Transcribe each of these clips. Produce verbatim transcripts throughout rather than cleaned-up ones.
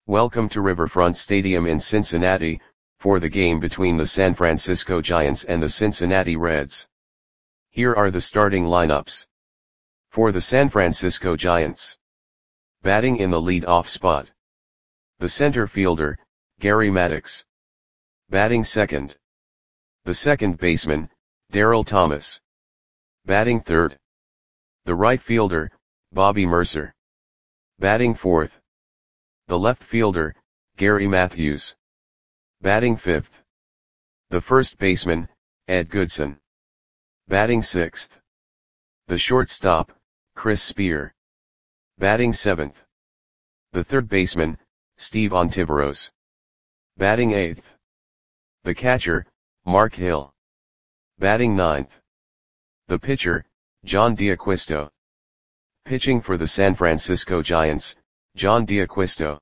Welcome to Riverfront Stadium in Cincinnati, for the game between the San Francisco Giants and the Cincinnati Reds. Here are the starting lineups. For the San Francisco Giants. Batting in the lead-off spot. The center fielder, Gary Maddox. Batting second. The second baseman, Darryl Thomas. Batting third. The right fielder, Bobby Murcer. Batting fourth. The left fielder, Gary Matthews. Batting fifth. The first baseman, Ed Goodson. Batting sixth. The shortstop, Chris Spear. Batting seventh. The third baseman, Steve Ontiveros. Batting eighth. The catcher, Mark Hill. Batting ninth. The pitcher, John D'Acquisto. Pitching for the San Francisco Giants, John D'Acquisto.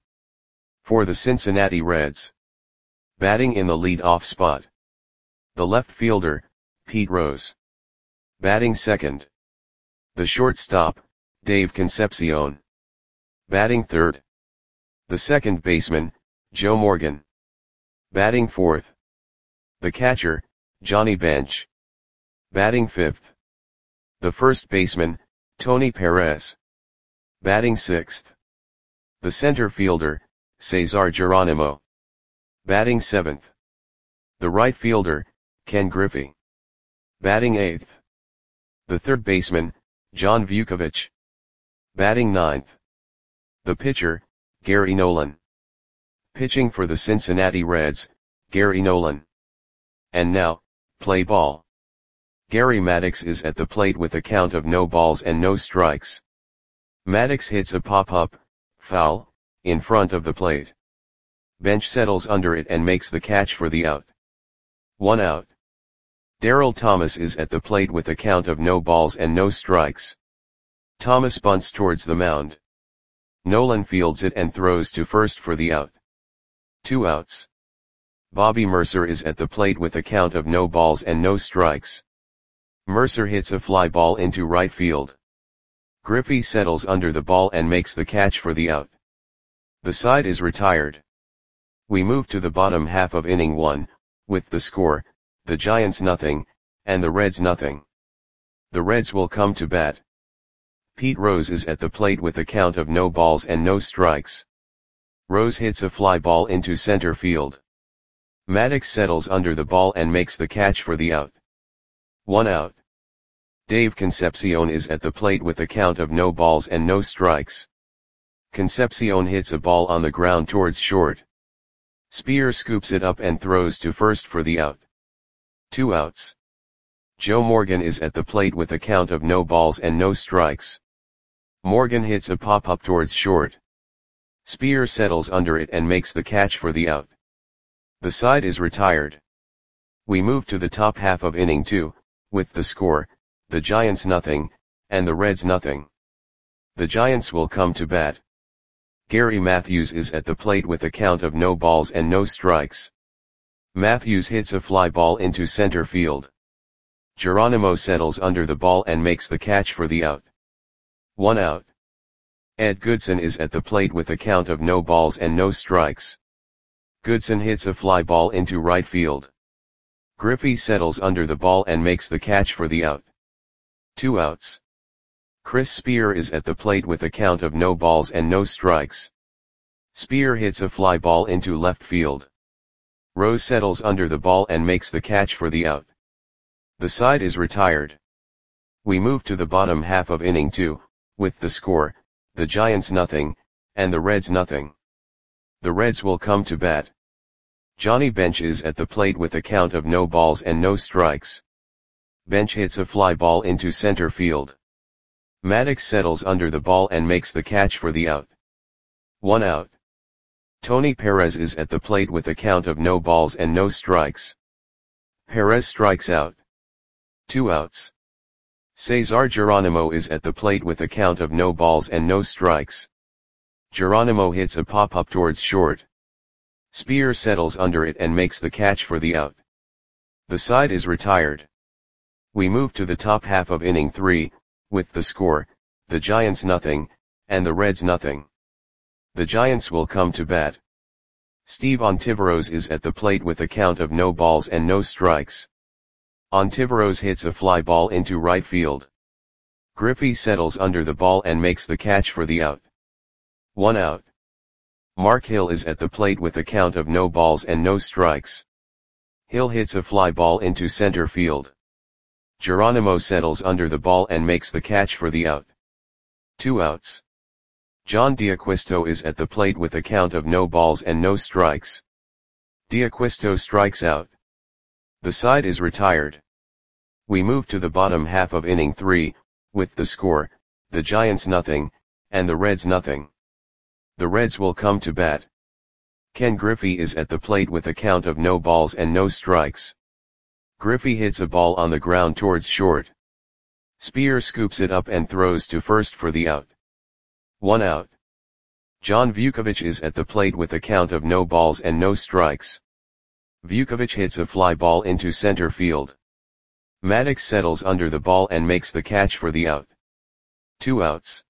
For the Cincinnati Reds. Batting in the lead-off spot. The left fielder, Pete Rose. Batting second. The shortstop, Dave Concepcion. Batting third. The second baseman, Joe Morgan. Batting fourth. The catcher, Johnny Bench. Batting fifth. The first baseman, Tony Perez. Batting sixth. The center fielder, Cesar Geronimo. Batting seventh. The right fielder, Ken Griffey. Batting eighth. The third baseman, John Vukovich. Batting ninth. The pitcher, Gary Nolan. Pitching for the Cincinnati Reds, Gary Nolan. And now, play ball. Gary Maddox is at the plate with a count of no balls and no strikes. Maddox hits a pop-up, foul, in front of the plate. Bench settles under it and makes the catch for the out. One out. Darryl Thomas is at the plate with a count of no balls and no strikes. Thomas bunts towards the mound. Nolan fields it and throws to first for the out. Two outs. Bobby Murcer is at the plate with a count of no balls and no strikes. Murcer hits a fly ball into right field. Griffey settles under the ball and makes the catch for the out. The side is retired. We move to the bottom half of inning one, with the score, the Giants nothing, and the Reds nothing. The Reds will come to bat. Pete Rose is at the plate with a count of no balls and no strikes. Rose hits a fly ball into center field. Maddox settles under the ball and makes the catch for the out. One out. Dave Concepcion is at the plate with a count of no balls and no strikes. Concepcion hits a ball on the ground towards short. Spear scoops it up and throws to first for the out. Two outs. Joe Morgan is at the plate with a count of no balls and no strikes. Morgan hits a pop-up towards short. Spear settles under it and makes the catch for the out. The side is retired. We move to the top half of inning two, with the score, the Giants nothing, and the Reds nothing. The Giants will come to bat. Gary Matthews is at the plate with a count of no balls and no strikes. Matthews hits a fly ball into center field. Geronimo settles under the ball and makes the catch for the out. One out. Ed Goodson is at the plate with a count of no balls and no strikes. Goodson hits a fly ball into right field. Griffey settles under the ball and makes the catch for the out. Two outs. Chris Spear is at the plate with a count of no balls and no strikes. Spear hits a fly ball into left field. Rose settles under the ball and makes the catch for the out. The side is retired. We move to the bottom half of inning two, with the score, the Giants nothing, and the Reds nothing. The Reds will come to bat. Johnny Bench is at the plate with a count of no balls and no strikes. Bench hits a fly ball into center field. Maddox settles under the ball and makes the catch for the out. One out. Tony Perez is at the plate with a count of no balls and no strikes. Perez strikes out. Two outs. Cesar Geronimo is at the plate with a count of no balls and no strikes. Geronimo hits a pop-up towards short. Spear settles under it and makes the catch for the out. The side is retired. We move to the top half of inning three, with the score, the Giants nothing, and the Reds nothing. The Giants will come to bat. Steve Ontiveros is at the plate with a count of no balls and no strikes. Ontiveros hits a fly ball into right field. Griffey settles under the ball and makes the catch for the out. One out. Mark Hill is at the plate with a count of no balls and no strikes. Hill hits a fly ball into center field. Geronimo settles under the ball and makes the catch for the out. Two outs. John D'Acquisto is at the plate with a count of no balls and no strikes. D'Acquisto strikes out. The side is retired. We move to the bottom half of inning three, with the score, the Giants nothing, and the Reds nothing. The Reds will come to bat. Ken Griffey is at the plate with a count of no balls and no strikes. Griffey hits a ball on the ground towards short. Spear scoops it up and throws to first for the out. One out. John Vukovic is at the plate with a count of no balls and no strikes. Vukovic hits a fly ball into center field. Maddox settles under the ball and makes the catch for the out. Two outs.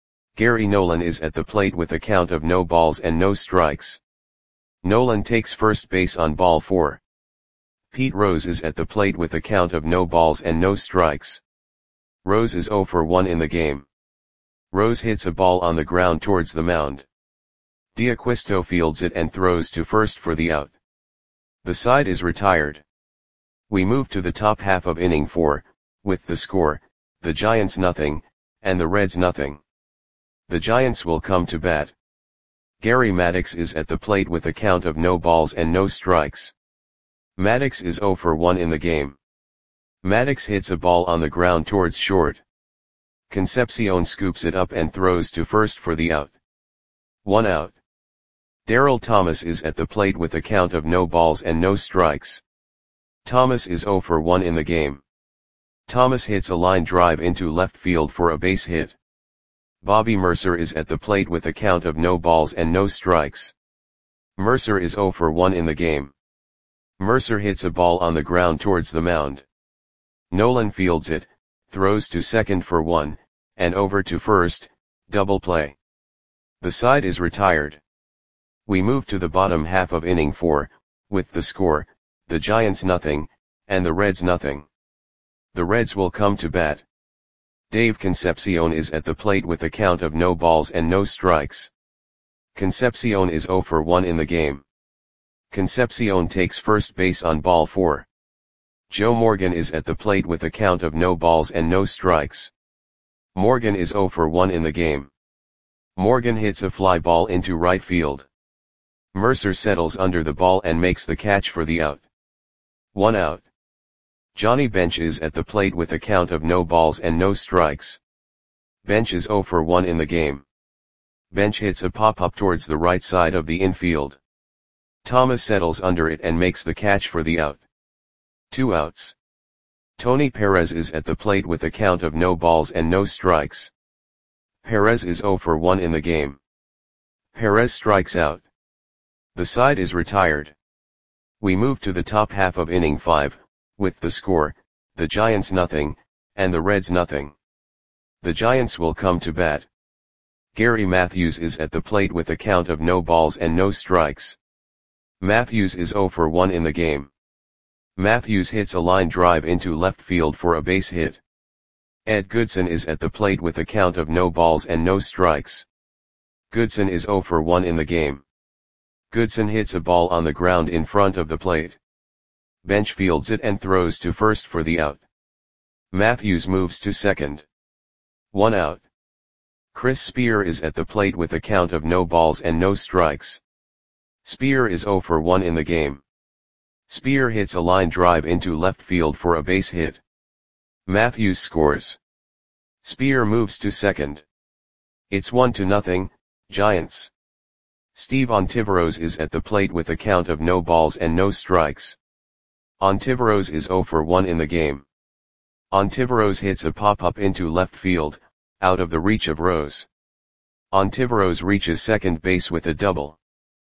Gary Nolan is at the plate with a count of no balls and no strikes. Nolan takes first base on ball four. Pete Rose is at the plate with a count of no balls and no strikes. Rose is oh for one in the game. Rose hits a ball on the ground towards the mound. D'Acquisto fields it and throws to first for the out. The side is retired. We move to the top half of inning four, with the score, the Giants nothing, and the Reds nothing. The Giants will come to bat. Gary Maddox is at the plate with a count of no balls and no strikes. Maddox is oh for one in the game. Maddox hits a ball on the ground towards short. Concepcion scoops it up and throws to first for the out. One out. Darryl Thomas is at the plate with a count of no balls and no strikes. Thomas is oh for one in the game. Thomas hits a line drive into left field for a base hit. Bobby Mercer is at the plate with a count of no balls and no strikes. Mercer is oh for one in the game. Mercer hits a ball on the ground towards the mound. Nolan fields it, throws to second for one, and over to first, double play. The side is retired. We move to the bottom half of inning four, with the score, the Giants nothing, and the Reds nothing. The Reds will come to bat. Dave Concepcion is at the plate with a count of no balls and no strikes. Concepcion is oh for one in the game. Concepcion takes first base on ball four. Joe Morgan is at the plate with a count of no balls and no strikes. Morgan is oh for one in the game. Morgan hits a fly ball into right field. Mercer settles under the ball and makes the catch for the out. One out. Johnny Bench is at the plate with a count of no balls and no strikes. Bench is oh for one in the game. Bench hits a pop-up towards the right side of the infield. Thomas settles under it and makes the catch for the out. Two outs. Tony Perez is at the plate with a count of no balls and no strikes. Perez is oh for one in the game. Perez strikes out. The side is retired. We move to the top half of inning five, with the score, the Giants nothing, and the Reds nothing. The Giants will come to bat. Gary Matthews is at the plate with a count of no balls and no strikes. Matthews is oh for one in the game. Matthews hits a line drive into left field for a base hit. Ed Goodson is at the plate with a count of no balls and no strikes. Goodson is oh for one in the game. Goodson hits a ball on the ground in front of the plate. Bench fields it and throws to first for the out. Matthews moves to second. One out. Chris Spear is at the plate with a count of no balls and no strikes. Spear is oh for one in the game. Spear hits a line drive into left field for a base hit. Matthews scores. Spear moves to second. It's one to nothing, Giants. Steve Ontiveros is at the plate with a count of no balls and no strikes. Ontiveros is oh for one in the game. Ontiveros hits a pop-up into left field, out of the reach of Rose. Ontiveros reaches second base with a double.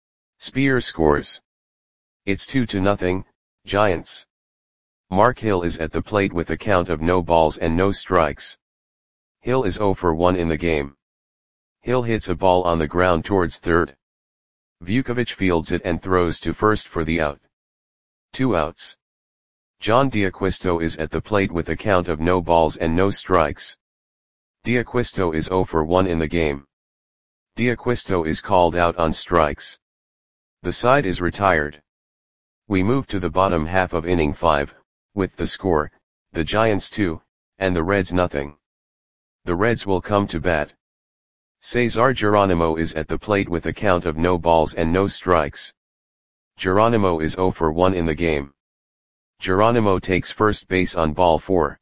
Spear scores. It's two to nothing, Giants. Mark Hill is at the plate with a count of no balls and no strikes. Hill is oh for one in the game. Hill hits a ball on the ground towards third. Vukovic fields it and throws to first for the out. Two outs. John D'Acquisto is at the plate with a count of no balls and no strikes. D'Acquisto is zero for one in the game. D'Acquisto is called out on strikes. The side is retired. We move to the bottom half of inning five, with the score, the Giants two, and the Reds nothing. The Reds will come to bat. Cesar Geronimo is at the plate with a count of no balls and no strikes. Geronimo is zero for one in the game. Geronimo takes first base on ball four.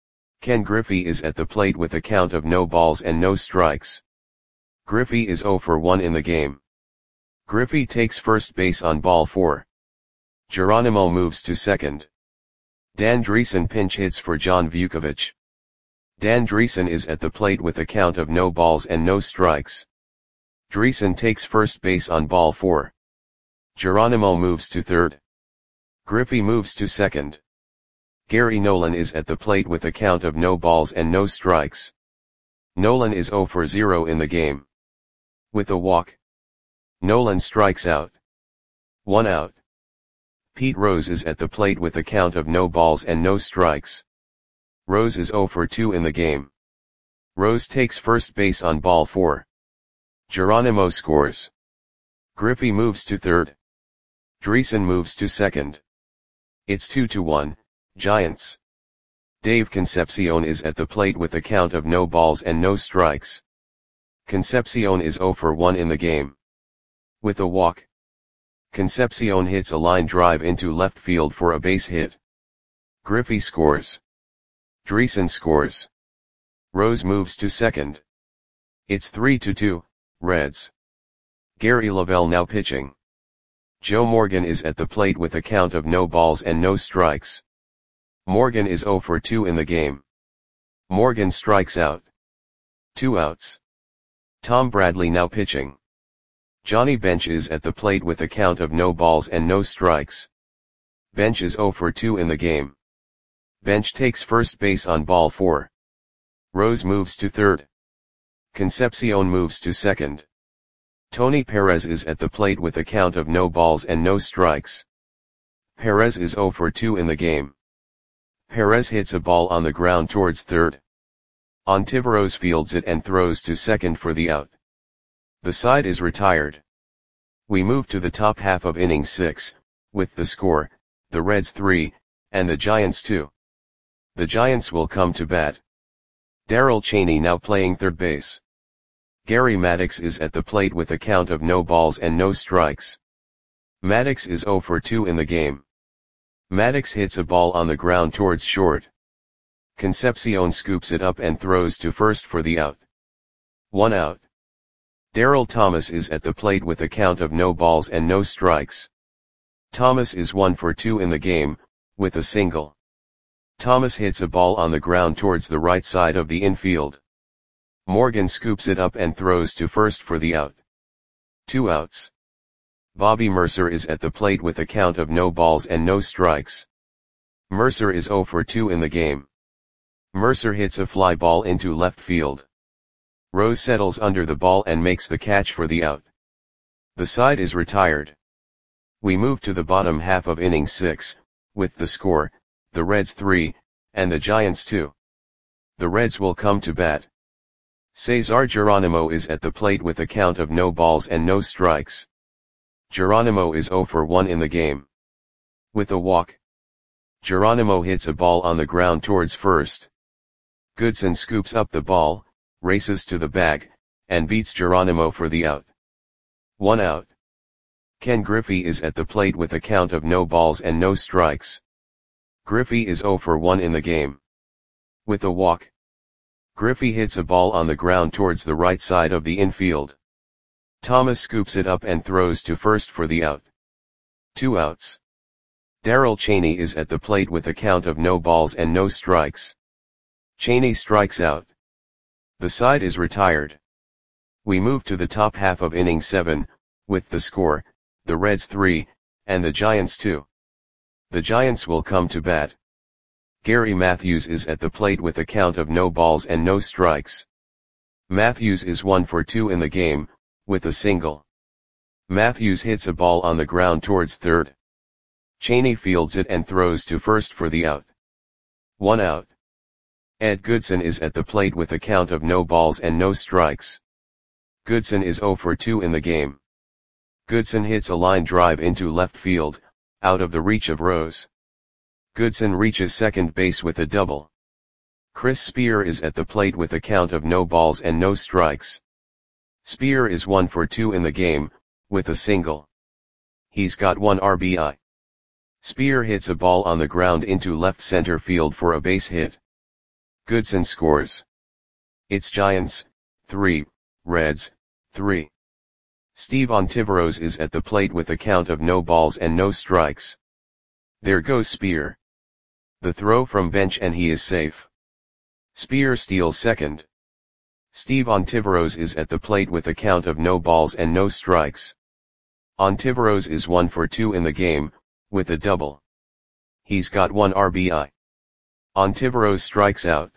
Ken Griffey is at the plate with a count of no balls and no strikes. Griffey is zero for one in the game. Griffey takes first base on ball four. Geronimo moves to second. Dan Dreesen pinch hits for John Vukovic. Dan Dreesen is at the plate with a count of no balls and no strikes. Dreesen takes first base on ball four. Geronimo moves to third. Griffey moves to second. Gary Nolan is at the plate with a count of no balls and no strikes. Nolan is zero for zero in the game. With a walk, Nolan strikes out. One out. Pete Rose is at the plate with a count of no balls and no strikes. Rose is zero for two in the game. Rose takes first base on ball four. Geronimo scores. Griffey moves to third. Dreesen moves to second. It's two to one, Giants. Dave Concepcion is at the plate with a count of no balls and no strikes. Concepcion is zero for one in the game. With a walk, Concepcion hits a line drive into left field for a base hit. Griffey scores. Dreesen scores. Rose moves to second. It's three to two, Reds. Gary Lavelle now pitching. Joe Morgan is at the plate with a count of no balls and no strikes. Morgan is zero for two in the game. Morgan strikes out. Two outs. Tom Bradley now pitching. Johnny Bench is at the plate with a count of no balls and no strikes. Bench is zero for two in the game. Bench takes first base on ball four. Rose moves to third. Concepcion moves to second. Tony Perez is at the plate with a count of no balls and no strikes. Perez is zero for two in the game. Perez hits a ball on the ground towards third. Ontiveros fields it and throws to second for the out. The side is retired. We move to the top half of inning six, with the score, the Reds three, and the Giants two. The Giants will come to bat. Darrell Chaney now playing third base. Gary Maddox is at the plate with a count of no balls and no strikes. Maddox is zero for two in the game. Maddox hits a ball on the ground towards short. Concepcion scoops it up and throws to first for the out. One out. Darrell Thomas is at the plate with a count of no balls and no strikes. Thomas is one for two in the game, with a single. Thomas hits a ball on the ground towards the right side of the infield. Morgan scoops it up and throws to first for the out. Two outs. Bobby Mercer is at the plate with a count of no balls and no strikes. Mercer is zero for two in the game. Mercer hits a fly ball into left field. Rose settles under the ball and makes the catch for the out. The side is retired. We move to the bottom half of inning six, with the score, the Reds three, and the Giants two. The Reds will come to bat. Cesar Geronimo is at the plate with a count of no balls and no strikes. Geronimo is zero for one in the game. With a walk, Geronimo hits a ball on the ground towards first. Goodson scoops up the ball, races to the bag, and beats Geronimo for the out. One out. Ken Griffey is at the plate with a count of no balls and no strikes. Griffey is zero for one in the game. With a walk, Griffey hits a ball on the ground towards the right side of the infield. Thomas scoops it up and throws to first for the out. Two outs. Darrell Chaney is at the plate with a count of no balls and no strikes. Chaney strikes out. The side is retired. We move to the top half of inning seven, with the score, the Reds three, and the Giants two. The Giants will come to bat. Gary Matthews is at the plate with a count of no balls and no strikes. Matthews is one for two in the game, with a single. Matthews hits a ball on the ground towards third. Cheney fields it and throws to first for the out. One out. Ed Goodson is at the plate with a count of no balls and no strikes. Goodson is zero for two in the game. Goodson hits a line drive into left field, out of the reach of Rose. Goodson reaches second base with a double. Chris Spear is at the plate with a count of no balls and no strikes. Spear is one for two in the game, with a single. He's got one R B I. Spear hits a ball on the ground into left center field for a base hit. Goodson scores. It's Giants, three, Reds, three. Steve Ontiveros is at the plate with a count of no balls and no strikes. There goes Spear. The throw from bench and he is safe. Spear steals second. Steve Ontiveros is at the plate with a count of no balls and no strikes. Ontiveros is one for two in the game, with a double. He's got one R B I. Ontiveros strikes out.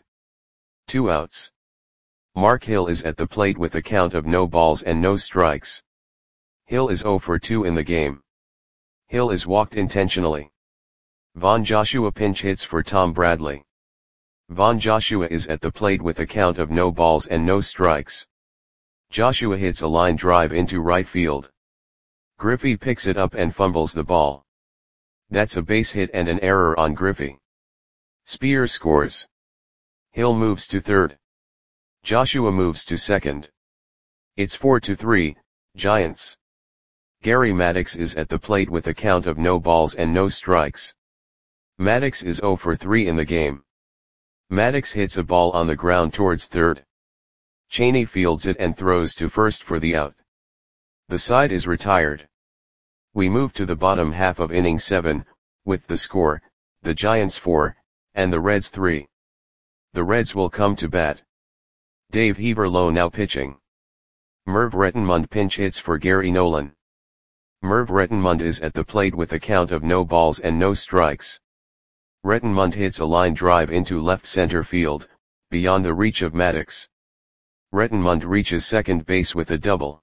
Two outs. Mark Hill is at the plate with a count of no balls and no strikes. Hill is zero for two in the game. Hill is walked intentionally. Von Joshua pinch hits for Tom Bradley. Von Joshua is at the plate with a count of no balls and no strikes. Joshua hits a line drive into right field. Griffey picks it up and fumbles the ball. That's a base hit and an error on Griffey. Spear scores. Hill moves to third. Joshua moves to second. It's four to three, Giants. Gary Maddox is at the plate with a count of no balls and no strikes. Maddox is zero for three in the game. Maddox hits a ball on the ground towards third. Cheney fields it and throws to first for the out. The side is retired. We move to the bottom half of inning seven, with the score, the Giants four, and the Reds three. The Reds will come to bat. Dave Heaverlow now pitching. Merv Rettenmund pinch hits for Gary Nolan. Merv Rettenmund is at the plate with a count of no balls and no strikes. Rettenmund hits a line drive into left center field, beyond the reach of Maddox. Rettenmund reaches second base with a double.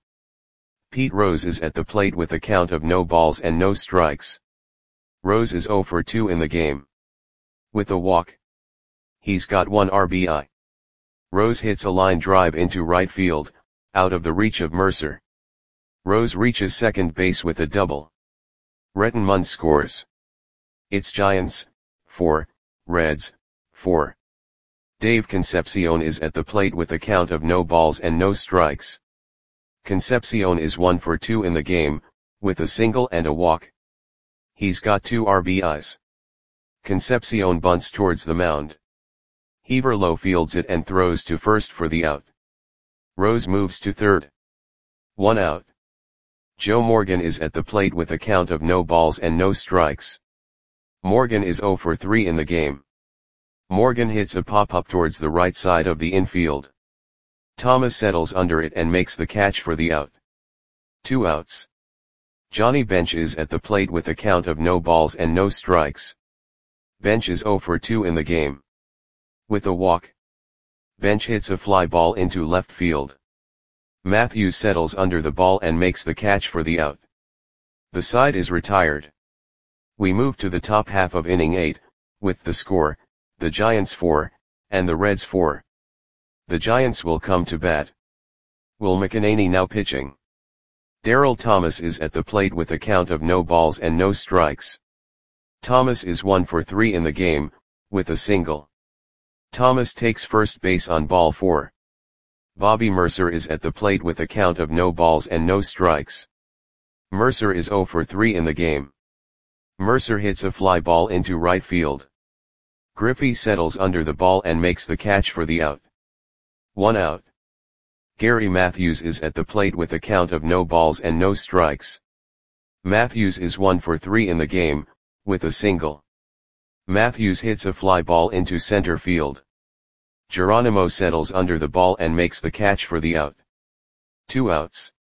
Pete Rose is at the plate with a count of no balls and no strikes. Rose is zero for two in the game. With a walk. He's got one R B I. Rose hits a line drive into right field, out of the reach of Mercer. Rose reaches second base with a double. Rettenmund scores. It's Giants, four, Reds, four. Dave Concepcion is at the plate with a count of no balls and no strikes. Concepcion is one for two in the game, with a single and a walk. He's got two R B Is. Concepcion bunts towards the mound. Heaverlow fields it and throws to first for the out. Rose moves to third. One out. Joe Morgan is at the plate with a count of no balls and no strikes. Morgan is zero for three in the game. Morgan hits a pop-up towards the right side of the infield. Thomas settles under it and makes the catch for the out. Two outs. Johnny Bench is at the plate with a count of no balls and no strikes. Bench is zero for two in the game. With a walk. Bench hits a fly ball into left field. Matthews settles under the ball and makes the catch for the out. The side is retired. We move to the top half of inning eight, with the score, the Giants four, and the Reds four. The Giants will come to bat. Will McEnany now pitching. Darryl Thomas is at the plate with a count of no balls and no strikes. Thomas is one for three in the game, with a single. Thomas takes first base on ball four. Bobby Mercer is at the plate with a count of no balls and no strikes. Mercer is zero for three in the game. Mercer hits a fly ball into right field. Griffey settles under the ball and makes the catch for the out. One out. Gary Matthews is at the plate with a count of no balls and no strikes. Matthews is one for three in the game, with a single. Matthews hits a fly ball into center field. Geronimo settles under the ball and makes the catch for the out. Two outs.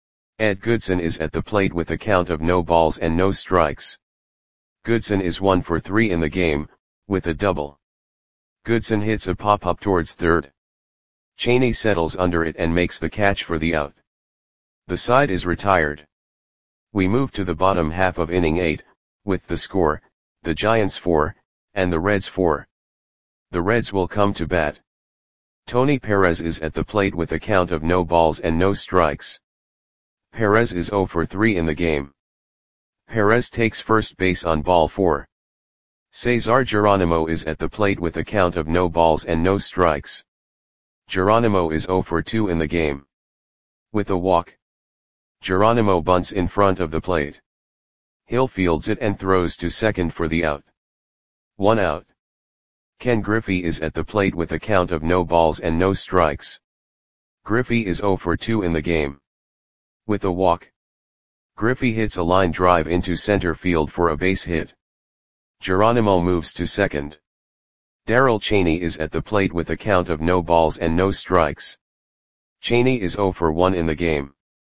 Ed Goodson is at the plate with a count of no balls and no strikes. Goodson is one for three in the game, with a double. Goodson hits a pop-up towards third. Cheney settles under it and makes the catch for the out. The side is retired. We move to the bottom half of inning eight, with the score, the Giants four, and the Reds four. The Reds will come to bat. Tony Perez is at the plate with a count of no balls and no strikes. Perez is oh for three in the game. Perez takes first base on ball four. Cesar Geronimo is at the plate with a count of no balls and no strikes. Geronimo is oh for two in the game. With a walk, Geronimo bunts in front of the plate. Hill fields it and throws to second for the out. One out. Ken Griffey is at the plate with a count of no balls and no strikes. Griffey is oh for two in the game. With a walk, Griffey hits a line drive into center field for a base hit. Geronimo moves to second. Darrell Cheney is at the plate with a count of no balls and no strikes. Cheney is oh for one in the game.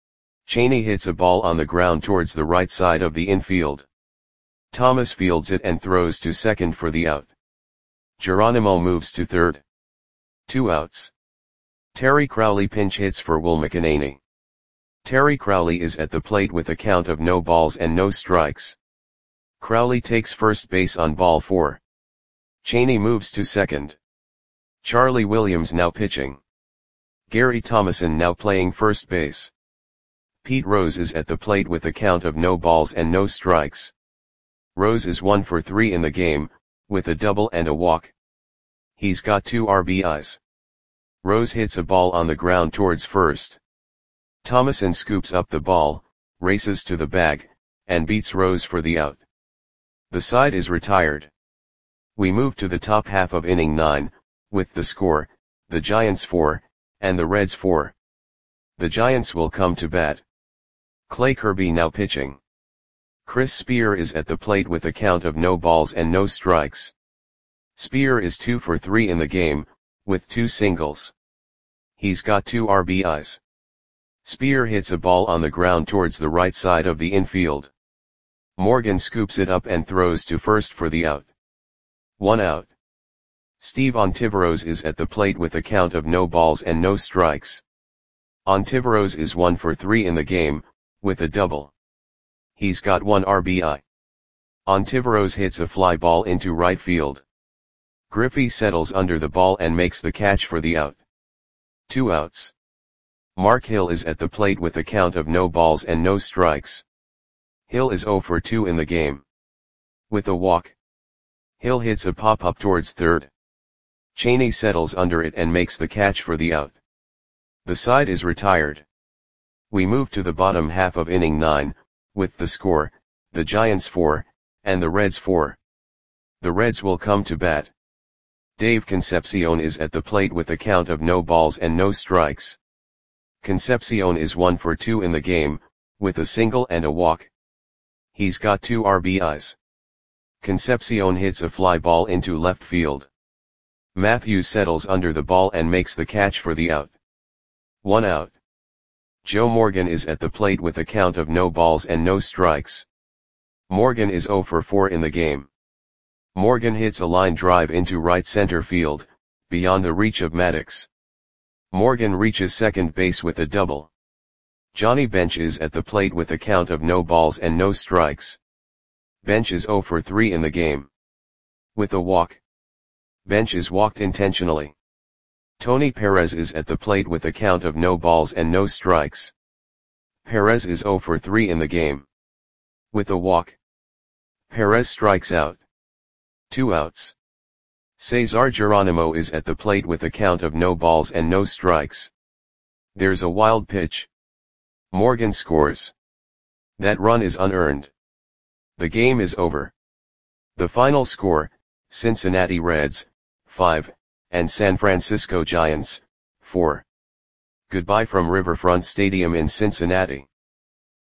Cheney hits a ball on the ground towards the right side of the infield. Thomas fields it and throws to second for the out. Geronimo moves to third. Two outs. Terry Crowley pinch hits for Will McEnany. Terry Crowley is at the plate with a count of no balls and no strikes. Crowley takes first base on ball four. Cheney moves to second. Charlie Williams now pitching. Gary Thomason now playing first base. Pete Rose is at the plate with a count of no balls and no strikes. Rose is one for three in the game, with a double and a walk. He's got two R B Is. Rose hits a ball on the ground towards first. Thomason scoops up the ball, races to the bag, and beats Rose for the out. The side is retired. We move to the top half of inning nine, with the score, the Giants four, and the Reds four. The Giants will come to bat. Clay Kirby now pitching. Chris Spear is at the plate with a count of no balls and no strikes. Spear is two for three in the game, with two singles. He's got two R B Is. Spear hits a ball on the ground towards the right side of the infield. Morgan scoops it up and throws to first for the out. One out. Steve Ontiveros is at the plate with a count of no balls and no strikes. Ontiveros is one for three in the game, with a double. He's got one R B I. Ontiveros hits a fly ball into right field. Griffey settles under the ball and makes the catch for the out. Two outs. Mark Hill is at the plate with a count of no balls and no strikes. Hill is oh for two in the game. With a walk, Hill hits a pop-up towards third. Cheney settles under it and makes the catch for the out. The side is retired. We move to the bottom half of inning nine, with the score, the Giants four, and the Reds four. The Reds will come to bat. Dave Concepcion is at the plate with a count of no balls and no strikes. Concepcion is one for two in the game, with a single and a walk. He's got two R B Is. Concepcion hits a fly ball into left field. Matthews settles under the ball and makes the catch for the out. One out. Joe Morgan is at the plate with a count of no balls and no strikes. Morgan is oh for four in the game. Morgan hits a line drive into right center field, beyond the reach of Maddox. Morgan reaches second base with a double. Johnny Bench is at the plate with a count of no balls and no strikes. Bench is oh for three in the game. With a walk, Bench is walked intentionally. Tony Perez is at the plate with a count of no balls and no strikes. Perez is oh for three in the game. With a walk, Perez strikes out. Two outs. Cesar Geronimo is at the plate with a count of no balls and no strikes. There's a wild pitch. Morgan scores. That run is unearned. The game is over. The final score, Cincinnati Reds, five, and San Francisco Giants, four. Goodbye from Riverfront Stadium in Cincinnati.